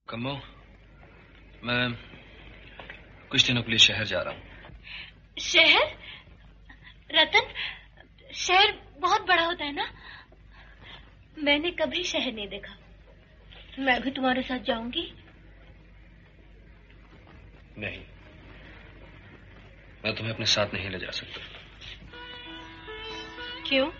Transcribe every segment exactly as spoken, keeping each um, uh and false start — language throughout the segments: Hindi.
कम्मो, मैं कुछ दिनों के लिए शहर जा रहा हूँ। शहर? रतन, शहर बहुत बड़ा होता है ना? मैंने कभी शहर नहीं देखा। मैं भी तुम्हारे साथ जाऊंगी। नहीं, मैं तुम्हें अपने साथ नहीं ले जा सकता। क्यों?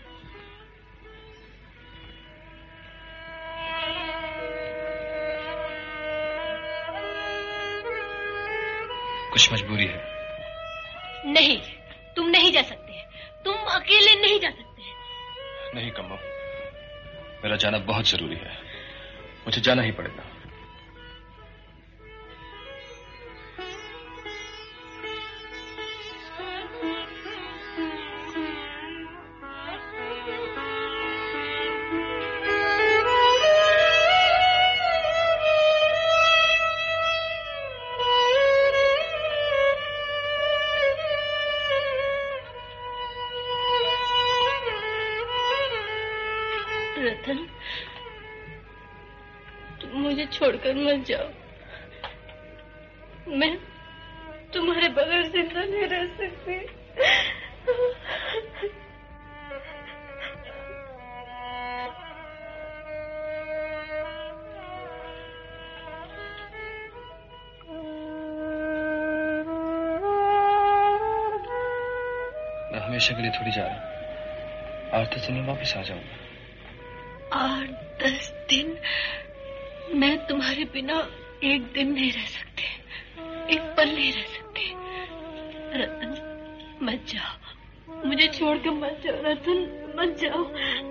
कुछ मजबूरी है। नहीं, तुम नहीं जा सकते। तुम अकेले नहीं जा सकते। नहीं कम्मो, मेरा जाना बहुत जरूरी है। मुझे जाना ही पड़ेगा। रतन, तुम मुझे छोड़कर मत जाओ। मैं तुम्हारे बगैर जिंदा नहीं रह सकती। मैं हमेशा के लिए थोड़ी जा रहा हूँ। आठ दस दिन में वापस आ जाऊंगा। आठ दस दिन? मैं तुम्हारे बिना एक दिन नहीं रह सकती, एक पल नहीं रह सकती। रतन, मत जाओ, मुझे छोड़कर मत जाओ। रतन, मत जाओ।